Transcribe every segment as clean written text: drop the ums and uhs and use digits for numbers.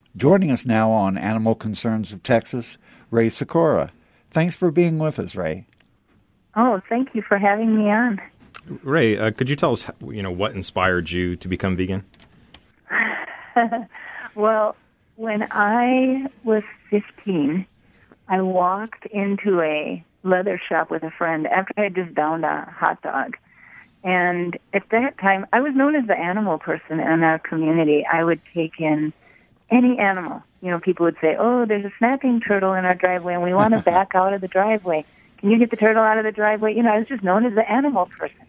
Joining us now on Animal Concerns of Texas, Ray Sikora. Thanks for being with us, Ray. Oh, thank you for having me on. Ray, could you tell us, what inspired you to become vegan? Well, when I was 15, I walked into a leather shop with a friend after I had just downed a hot dog. And at that time, I was known as the animal person in our community. I would take in any animal. People would say, oh, there's a snapping turtle in our driveway, and we want to back out of the driveway. Can you get the turtle out of the driveway? I was just known as the animal person.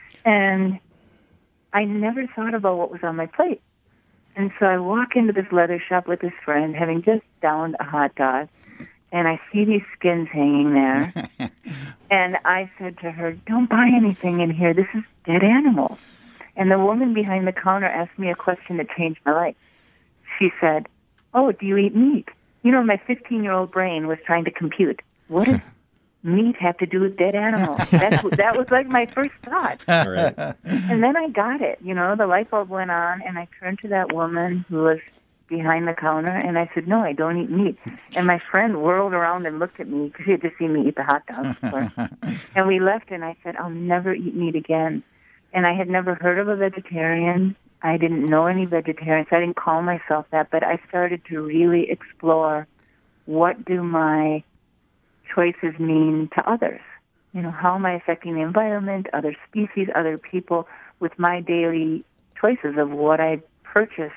And I never thought about what was on my plate. And so I walk into this leather shop with this friend, having just downed a hot dog, and I see these skins hanging there. And I said to her, don't buy anything in here. This is dead animals. And the woman behind the counter asked me a question that changed my life. She said, oh, do you eat meat? My 15-year-old brain was trying to compute. What does meat have to do with dead animals? That was like my first thought. Right. And then I got it. The light bulb went on, and I turned to that woman who was behind the counter, and I said, no, I don't eat meat. And my friend whirled around and looked at me because she had just seen me eat the hot dog before. And we left, and I said, I'll never eat meat again. And I had never heard of a vegetarian. I didn't know any vegetarians. I didn't call myself that, but I started to really explore what do my choices mean to others. How am I affecting the environment, other species, other people with my daily choices of what I purchase.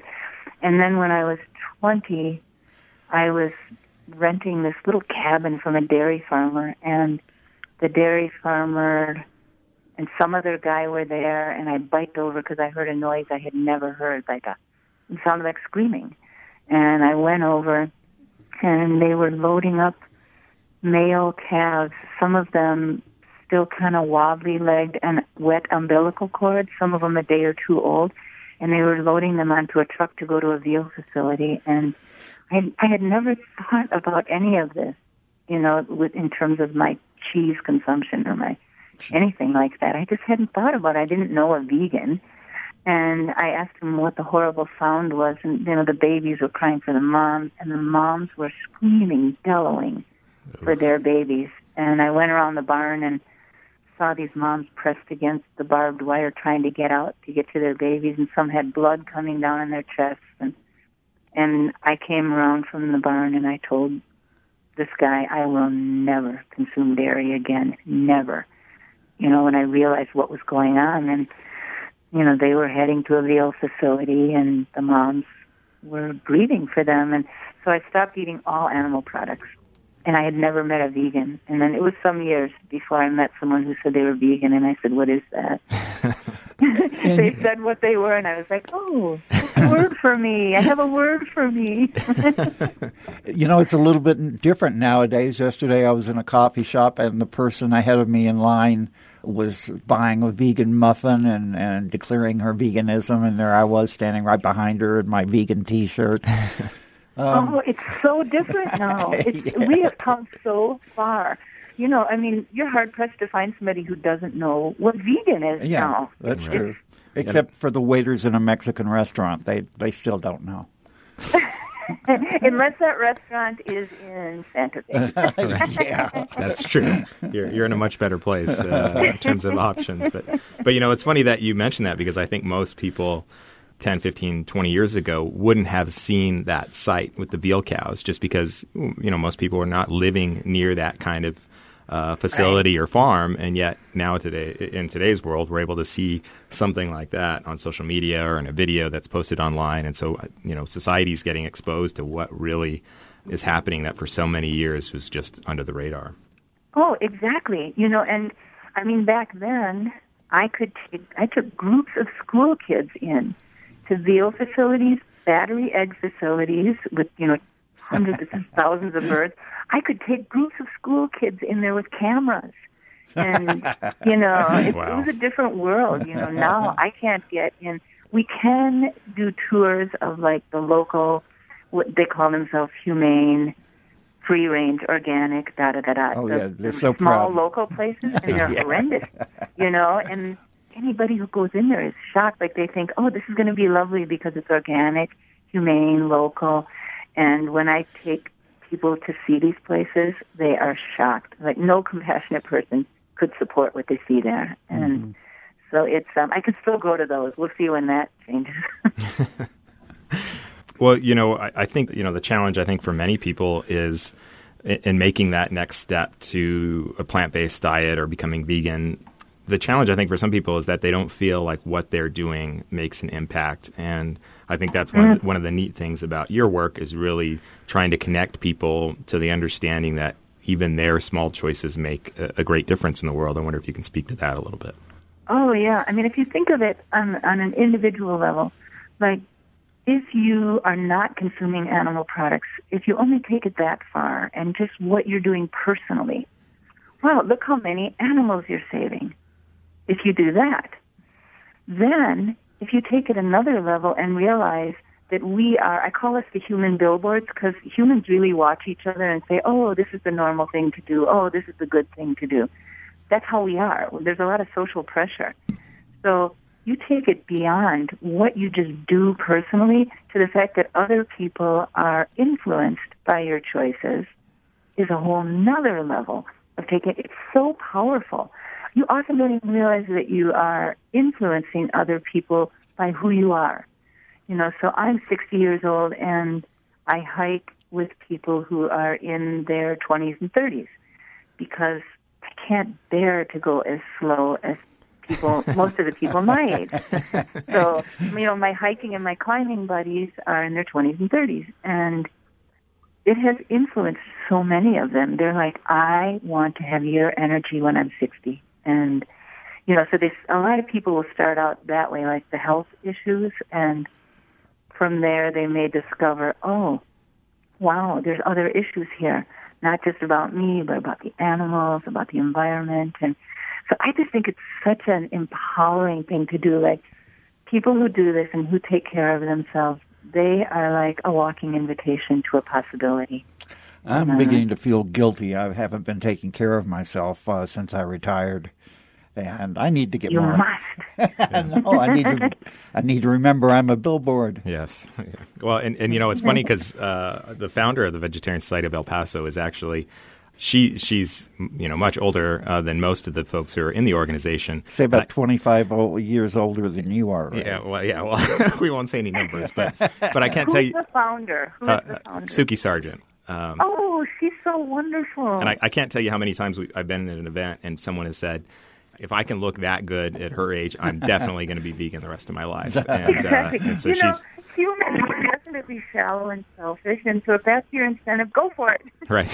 And then when I was 20, I was renting this little cabin from a dairy farmer, and the dairy farmer and some other guy were there, and I biked over because I heard a noise I had never heard, it sounded like screaming. And I went over, and they were loading up male calves, some of them still kind of wobbly-legged and wet umbilical cords, some of them a day or two old, and they were loading them onto a truck to go to a veal facility. And I had never thought about any of this, in terms of my cheese consumption or my anything like that. I just hadn't thought about it. I didn't know a vegan. And I asked him what the horrible sound was, and, the babies were crying for the moms, and the moms were screaming, bellowing for their babies. And I went around the barn and saw these moms pressed against the barbed wire trying to get out to get to their babies, and some had blood coming down in their chests. And I came around from the barn, and I told this guy, I will never consume dairy again, never. When I realized what was going on, and, they were heading to a veal facility, and the moms were grieving for them. And so I stopped eating all animal products. And I had never met a vegan. And then it was some years before I met someone who said they were vegan, and I said, what is that? They said what they were, and I was like, oh, that's a word for me. I have a word for me. It's a little bit different nowadays. Yesterday I was in a coffee shop, and the person ahead of me in line was buying a vegan muffin and declaring her veganism, and there I was standing right behind her in my vegan T-shirt. It's so different now. We have come so far. You're hard-pressed to find somebody who doesn't know what vegan is now. Yeah, that's true. Except for the waiters in a Mexican restaurant. They still don't know. Unless that restaurant is in Santa Fe. Yeah, that's true. You're in a much better place in terms of options. But it's funny that you mentioned that, because I think most people 10, 15, 20 years ago wouldn't have seen that site with the veal cows, just because, most people were not living near that kind of facility or farm. And yet now in today's world, we're able to see something like that on social media or in a video that's posted online. And so, society's getting exposed to what really is happening that for so many years was just under the radar. Oh, exactly. And back then I took groups of school kids in to veal facilities, battery egg facilities with, hundreds of thousands of birds. I could take groups of school kids in there with cameras. And, it was a different world. Now I can't get in. We can do tours of, the local, what they call themselves, humane, free-range, organic, da-da-da-da. Oh, yeah, they're so small proud. local places, and they're horrendous, and anybody who goes in there is shocked. They think, oh, this is going to be lovely because it's organic humane, local. And when I take people to see these places, they are shocked. Like, no compassionate person could support what they see there. And so it's, I can still go to those. We'll see when that changes. Well, I think, the challenge, I think, for many people is in making that next step to a plant-based diet or becoming vegan. The challenge, I think, for some people is that they don't feel like what they're doing makes an impact. And I think that's one of the neat things about your work is really trying to connect people to the understanding that even their small choices make a great difference in the world. I wonder if you can speak to that a little bit. Oh, yeah. I mean, if you think of it on an individual level, like, if you are not consuming animal products, if you only take it that far and just what you're doing personally, wow, look how many animals you're saving if you do that. Then, if you take it another level and realize that we are, I call us the human billboards, because humans really watch each other and say, oh, this is the normal thing to do. Oh, this is the good thing to do. That's how we are. There's a lot of social pressure. So you take it beyond what you just do personally to the fact that other people are influenced by your choices is a whole nother level of taking it. It's so powerful. You often don't even realize that you are influencing other people by who you are. So I'm 60 years old and I hike with people who are in their 20s and 30s because I can't bear to go as slow as most of the people my age. So, my hiking and my climbing buddies are in their 20s and 30s, and it has influenced so many of them. They're like, I want to have your energy when I'm 60. And, so a lot of people will start out that way, like the health issues, and from there they may discover, oh, wow, there's other issues here, not just about me, but about the animals, about the environment. And so I just think it's such an empowering thing to do. Like, people who do this and who take care of themselves, they are like a walking invitation to a possibility. I'm beginning to feel guilty. I haven't been taking care of myself since I retired, and I need to get more. You must. No, I need to remember I'm a billboard. Yes. Well, and it's funny because the founder of the Vegetarian Society of El Paso is actually. She's much older than most of the folks who are in the organization. Say about 25 years older than you are. Right? Yeah. Well, we won't say any numbers, but I can't tell you. Who's the founder? Suki Sargent. Oh, she's so wonderful. And I can't tell you how many times I've been at an event and someone has said, if I can look that good at her age, I'm definitely going to be vegan the rest of my life. And, exactly. And so she's humans are definitely shallow and selfish, and so if that's your incentive, go for it. Right.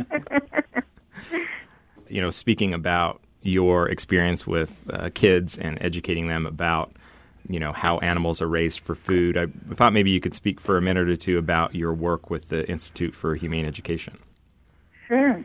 Speaking about your experience with kids and educating them about, how animals are raised for food, I thought maybe you could speak for a minute or two about your work with the Institute for Humane Education. Sure.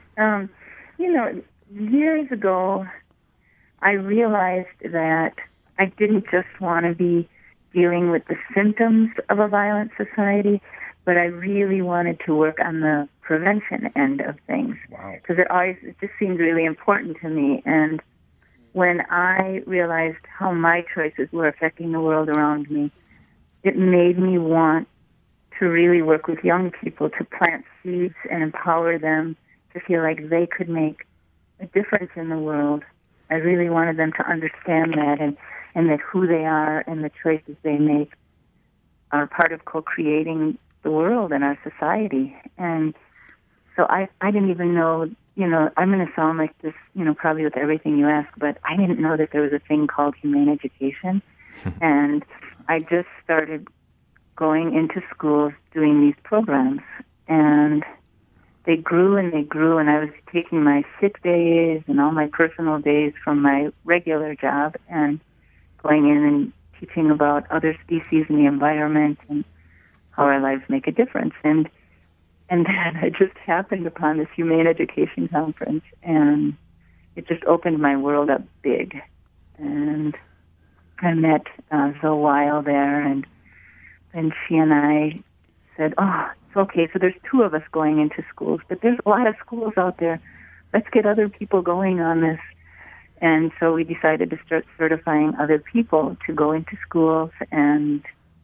Years ago, I realized that I didn't just want to be dealing with the symptoms of a violent society, but I really wanted to work on the prevention end of things. Wow. Because it just seemed really important to me. And when I realized how my choices were affecting the world around me, it made me want to really work with young people to plant seeds and empower them to feel like they could make a difference in the world. I really wanted them to understand that and that who they are and the choices they make are part of co-creating the world and our society. And so I didn't even know, I'm going to sound like this, probably with everything you ask, but I didn't know that there was a thing called humane education. And I just started going into schools doing these programs. And they grew, and I was taking my sick days and all my personal days from my regular job and going in and teaching about other species in the environment and how our lives make a difference. And then I just happened upon this humane education conference, and it just opened my world up big. And I met Zoe Weil there, and she and I said, oh, it's okay, so there's two of us going into schools, but there's a lot of schools out there. Let's get other people going on this. And so we decided to start certifying other people to go into schools and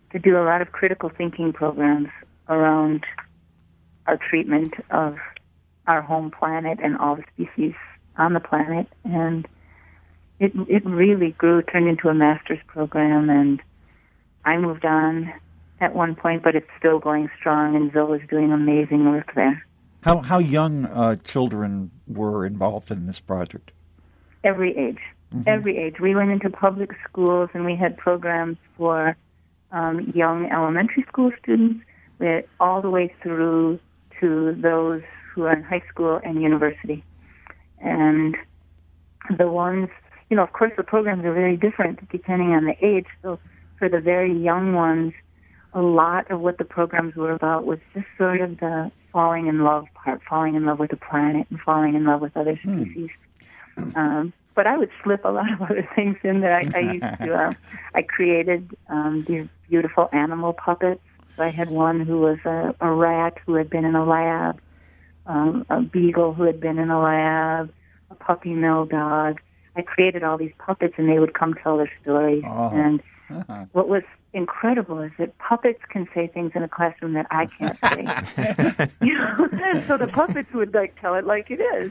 to do a lot of critical thinking programs around our treatment of our home planet and all the species on the planet. And it really grew, turned into a master's program, and I moved on at one point, but it's still going strong, and Zoe is doing amazing work there. How young children were involved in this project? Every age. Mm-hmm. Every age. We went into public schools, and we had programs for young elementary school students all the way through to those who are in high school and university. And the ones, of course, the programs are very different depending on the age. So for the very young ones, a lot of what the programs were about was just sort of the falling in love part, falling in love with the planet and falling in love with other species. But I would slip a lot of other things in there. I used to, I created these beautiful animal puppets. So I had one who was a rat who had been in a lab, a beagle who had been in a lab, a puppy mill dog. I created all these puppets, and they would come tell their stories. Oh. And what was incredible is that puppets can say things in a classroom that I can't say. So the puppets would tell it like it is,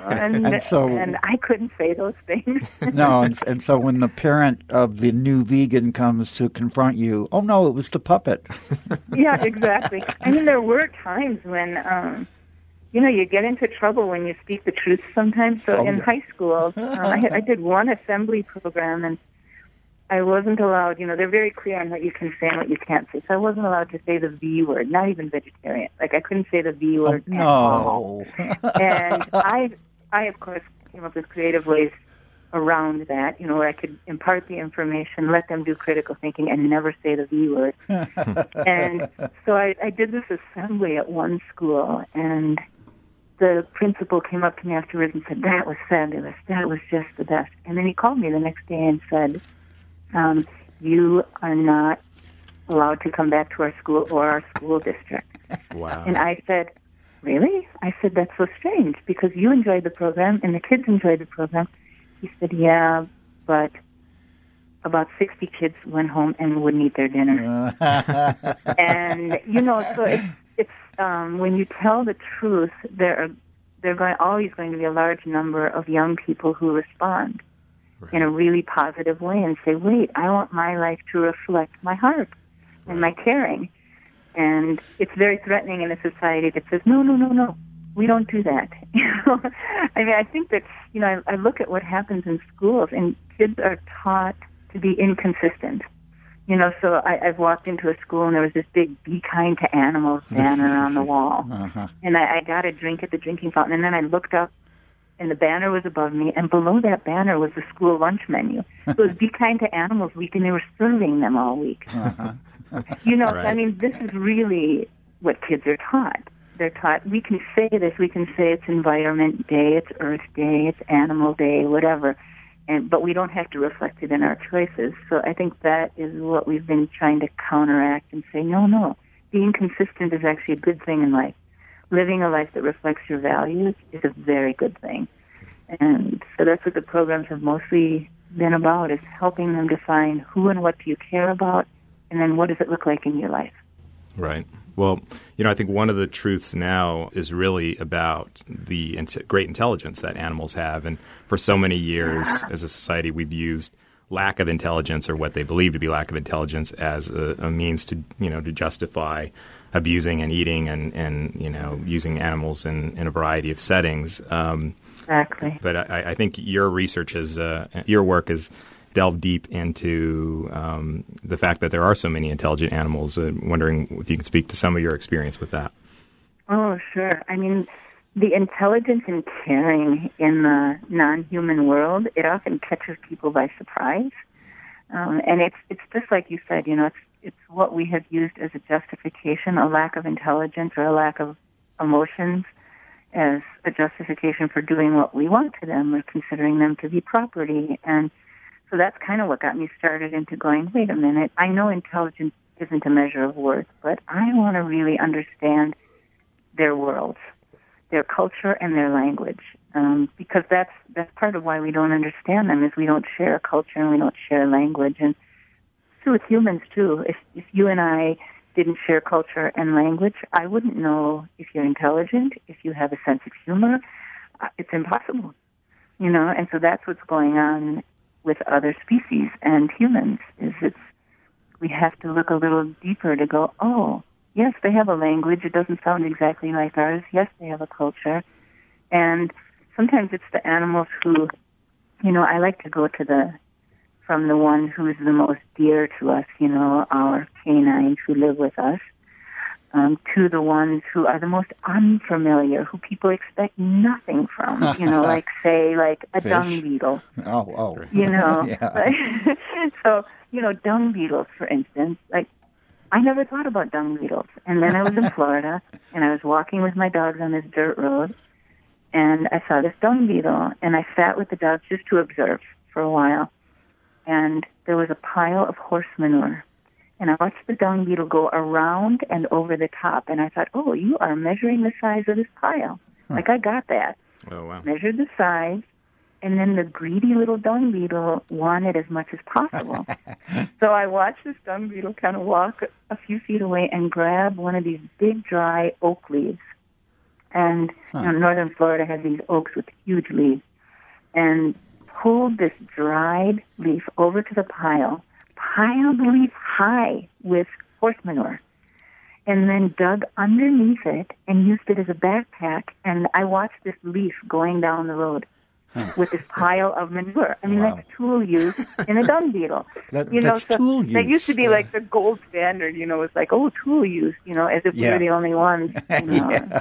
and I couldn't say those things. No, and so when the parent of the new vegan comes to confront you, oh no, it was the puppet. Yeah, exactly. I mean, there were times when you get into trouble when you speak the truth sometimes. So in high school, I did one assembly program, and I wasn't allowed, they're very clear on what you can say and what you can't say. So I wasn't allowed to say the V word, not even vegetarian. I couldn't say the V word at all. And I, of course, came up with creative ways around that, where I could impart the information, let them do critical thinking, and never say the V word. And so I did this assembly at one school, and the principal came up to me afterwards and said, "That was fabulous. That was just the best." And then he called me the next day and said, "You are not allowed to come back to our school or our school district." Wow. And I said, "Really?" I said, "That's so strange, because you enjoyed the program and the kids enjoyed the program." He said, "Yeah, but about 60 kids went home and wouldn't eat their dinner." And, so it's when you tell the truth, there are always going to be a large number of young people who respond. Right. In a really positive way and say, wait, I want my life to reflect my heart and my caring. And it's very threatening in a society that says, no, we don't do that. I mean, I think that, I look at what happens in schools, and kids are taught to be inconsistent. So I've walked into a school, and there was this big "Be Kind to Animals" banner on the wall. Uh-huh. And I got a drink at the drinking fountain, and then I looked up, and the banner was above me, and below that banner was the school lunch menu. So it was "Be Kind to Animals Week," and they were serving them all week. Uh-huh. Right. I mean, this is really what kids are taught. They're taught, we can say this, we can say it's Environment Day, it's Earth Day, it's Animal Day, whatever, but we don't have to reflect it in our choices. So I think that is what we've been trying to counteract and say, no, being consistent is actually a good thing in life. Living a life that reflects your values is a very good thing. And so that's what the programs have mostly been about, is helping them define who and what do you care about, and then what does it look like in your life. Right. Well, I think one of the truths now is really about the great intelligence that animals have. And for so many years as a society, we've used lack of intelligence, or what they believe to be lack of intelligence, as a means to, to justify abusing and eating and using animals in a variety of settings. Exactly. But I think your research your work has delved deep into the fact that there are so many intelligent animals. Wondering if you can speak to some of your experience with that. Oh, sure. I mean, the intelligence and caring in the non-human world, it often catches people by surprise. And it's just like you said, it's what we have used as a justification, a lack of intelligence or a lack of emotions, as a justification for doing what we want to them or considering them to be property. And so that's kind of what got me started into going, wait a minute, I know intelligence isn't a measure of worth, but I want to really understand their worlds, their culture, and their language. Because that's part of why we don't understand them, is we don't share a culture and we don't share language. And true with humans, too. If you and I didn't share culture and language, I wouldn't know if you're intelligent, if you have a sense of humor. It's impossible, you know, and so that's what's going on with other species and humans, we have to look a little deeper to go, oh, yes, they have a language. It doesn't sound exactly like ours. Yes, they have a culture. And sometimes it's the animals who, you know, I like to go from the one who is the most dear to us, you know, our canines who live with us, to the ones who are the most unfamiliar, who people expect nothing from, you know, like, say, like a Fish. dung beetle. Oh. You know, Yeah. so, you know, dung beetles, for instance, like, I never thought about dung beetles. And then I was in Florida, and I was walking with my dogs on this dirt road, and I saw this dung beetle, and I sat with the dogs just to observe for a while. And there was a pile of horse manure. And I watched the dung beetle go around and over the top, and I thought, oh, you are measuring the size of this pile. Like, I got that. Oh, wow. Measured the size, and then the greedy little dung beetle wanted as much as possible. So I watched this dung beetle kind of walk a few feet away and grab one of these big, dry oak leaves. And you know, northern Florida has these oaks with huge leaves. And pulled this dried leaf over to the pile, piled the leaf high with horse manure, and then dug underneath it and used it as a backpack. And I watched this leaf going down the road with this pile of manure. I mean, that's tool use in a dung beetle. That's tool use. That used to be like the gold standard, you know, it's like, oh, tool use, you know, as if we were the only ones. You know.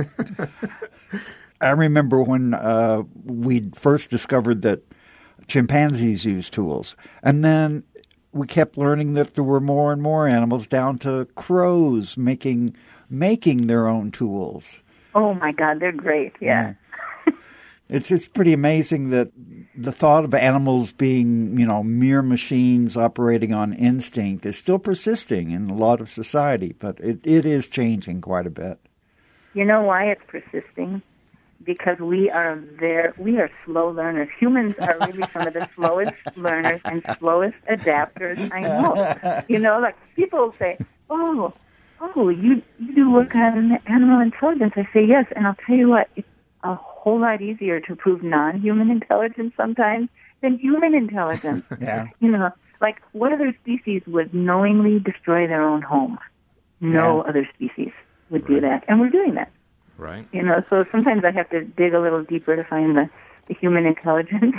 I remember when we first discovered that chimpanzees use tools. And then we kept learning that there were more and more animals, down to crows making their own tools. Oh, my God, they're great, yeah. It's pretty amazing that the thought of animals being, you know, mere machines operating on instinct is still persisting in a lot of society, but it is changing quite a bit. You know why it's persisting? Because we are slow learners. Humans are really some of the slowest learners and slowest adapters I know. You know, like people say, oh, you do work on animal intelligence. I say yes, and I'll tell you what, it's a whole lot easier to prove non-human intelligence sometimes than human intelligence. Yeah. You know, like what other species would knowingly destroy their own home? No other species would do that, and we're doing that. Right. You know, so sometimes I have to dig a little deeper to find the human intelligence.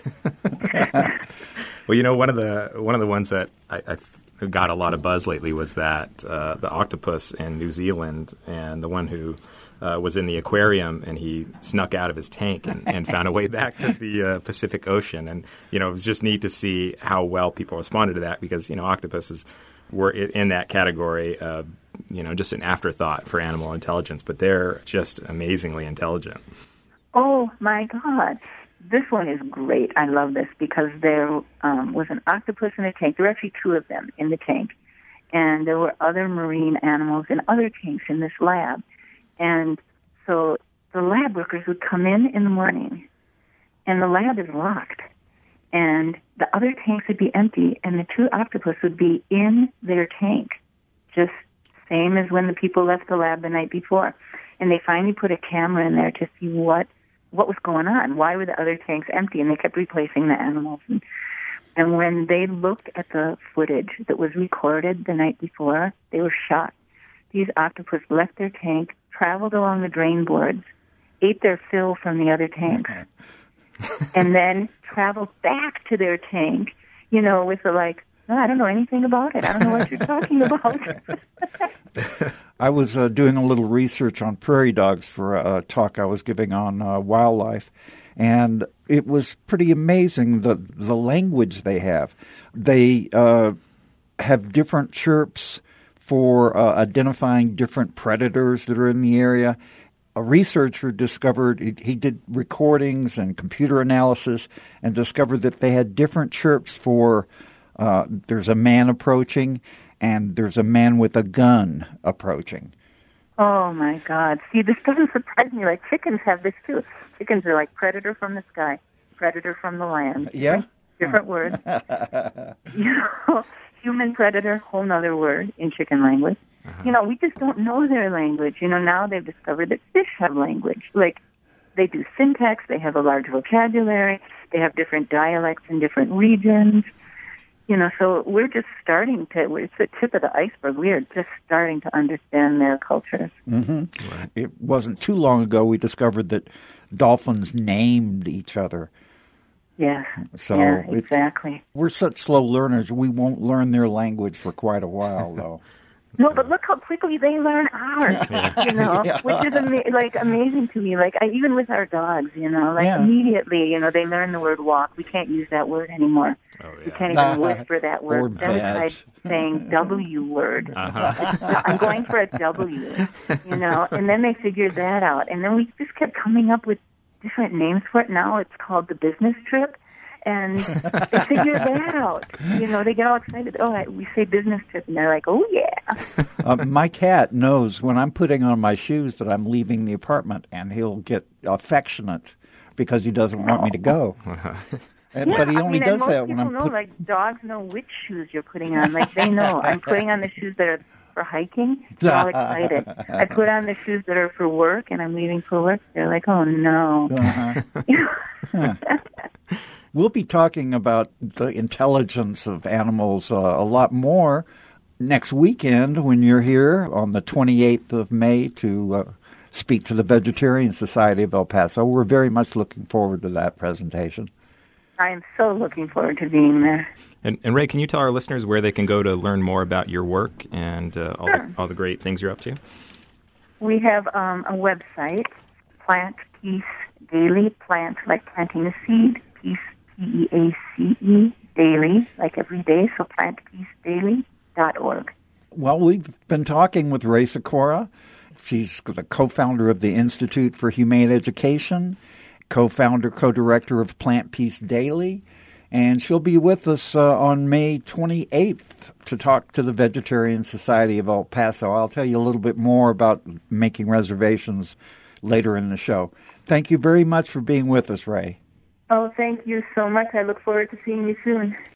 Well, you know, one of the ones that I got a lot of buzz lately was that the octopus in New Zealand, and the one who was in the aquarium, and he snuck out of his tank and found a way back to the Pacific Ocean. And, you know, it was just neat to see how well people responded to that, because, you know, octopuses were in that category of, you know, just an afterthought for animal intelligence, but they're just amazingly intelligent. Oh, my God. This one is great. I love this because there was an octopus in a tank. There were actually two of them in the tank. And there were other marine animals in other tanks in this lab. And so the lab workers would come in the morning, and the lab is locked. And the other tanks would be empty, and the two octopus would be in their tank, just same as when the people left the lab the night before. And they finally put a camera in there to see what was going on. Why were the other tanks empty? And they kept replacing the animals. And when they looked at the footage that was recorded the night before, they were shocked. These octopus left their tank, traveled along the drain boards, ate their fill from the other tanks, and then traveled back to their tank, you know, with the like, no, I don't know anything about it. I don't know what you're talking about. I was doing a little research on prairie dogs for a talk I was giving on wildlife, and it was pretty amazing the language they have. They have different chirps for identifying different predators that are in the area. A researcher discovered, he did recordings and computer analysis and discovered that they had different chirps for there's a man approaching and there's a man with a gun approaching. Oh, my God. See, this doesn't surprise me. Like, chickens have this, too. Chickens are like predator from the sky, predator from the land. Yeah? Different words. You know? human predator, whole nother word in chicken language. You know, we just don't know their language. You know, now they've discovered that fish have language. Like, they do syntax, they have a large vocabulary, they have different dialects in different regions. You know, so we're just starting to, it's the tip of the iceberg. We are just starting to understand their cultures. Mm-hmm. Right. It wasn't too long ago we discovered that dolphins named each other. Yes, So yeah, exactly. We're such slow learners, we won't learn their language for quite a while, though. No, but look how quickly they learn ours, you know, which is amazing to me. Like, even with our dogs, you know, immediately, you know, they learn the word walk. We can't use that word anymore. Oh, yeah. We can't even whisper that word. Then we tried saying W word. I'm going for a W, you know, and then they figured that out. And then we just kept coming up with different names for it. Now it's called the business trip. And they figure that out. You know, they get all excited. Oh, we say business trip, and they're like, oh, yeah. My cat knows when I'm putting on my shoes that I'm leaving the apartment, and he'll get affectionate because he doesn't want me to go. But he only does that when I'm like, dogs know which shoes you're putting on. Like, they know. I'm putting on the shoes that are for hiking. They're all excited. I put on the shoes that are for work, and I'm leaving for work. They're like, oh, no. We'll be talking about the intelligence of animals a lot more next weekend when you're here on the 28th of May to speak to the Vegetarian Society of El Paso. We're very much looking forward to that presentation. I am so looking forward to being there. And Ray, can you tell our listeners where they can go to learn more about your work and all the great things you're up to? We have a website, Plant Peace Daily, plant like planting a seed, peace, P-E-A-C-E, daily, like every day, so plantpeacedaily.org. Well, we've been talking with Ray Sikora. She's the co-founder of the Institute for Humane Education, co-director of Plant Peace Daily, and she'll be with us on May 28th to talk to the Vegetarian Society of El Paso. I'll tell you a little bit more about making reservations later in the show. Thank you very much for being with us, Ray. Oh, thank you so much. I look forward to seeing you soon.